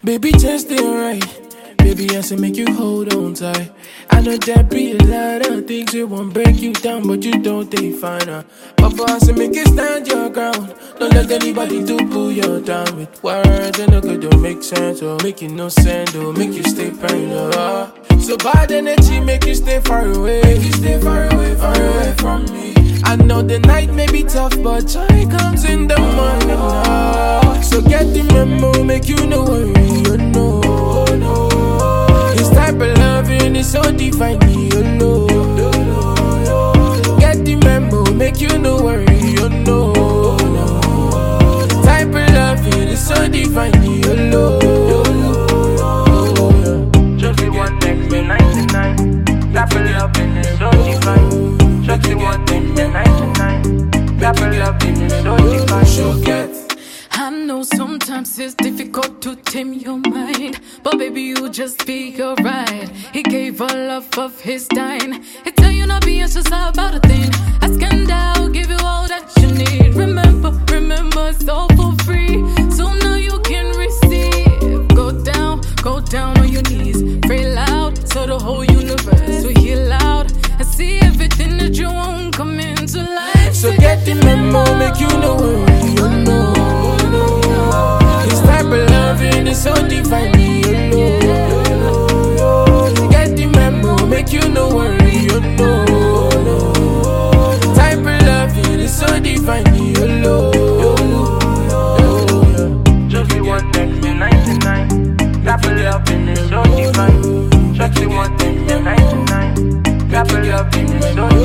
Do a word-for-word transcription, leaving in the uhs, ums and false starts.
Baby, just stay right. Baby, I say make you hold on tight. I know that be a lot of things that won't break you down, but you don't think fine. Uh. Papa, I say make you stand your ground. Don't let anybody do pull you down with words. And no good don't make sense or make you no sense or make you stay praying. Uh. So bad energy make you stay far away. Make you stay far away, far away from me. I know the night may be tough, but joy comes in the morning. Uh. So get the memo, make you no worry, you know. This type of loving is so divine, you know. Get the memo, make you no worry, you know. This type of loving is so divine, you know. Just the one next to ninety-nine. Type of loving is so divine. Just the one next to ninety-nine. Type of loving is so divine. She'll get. I know sometimes it's difficult to tame your mind, but baby, you just be alright. He gave all love of his time. He tell you not be anxious about a thing. Ask and I'll give you all that you need. Remember, remember, it's all for free. So now you can receive. Go down, go down on your knees. Pray loud, so the whole universe will hear loud and see everything that you want come into life. So get the memo, make you no worry, you know. This type of loving is so divine, you know. Get the memo, make you no worry, you know. Type of loving is so divine, you know. Just the one next to ninety-nine. Type of loving is so divine. Just the one next to ninety-nine. Type of loving is so divine.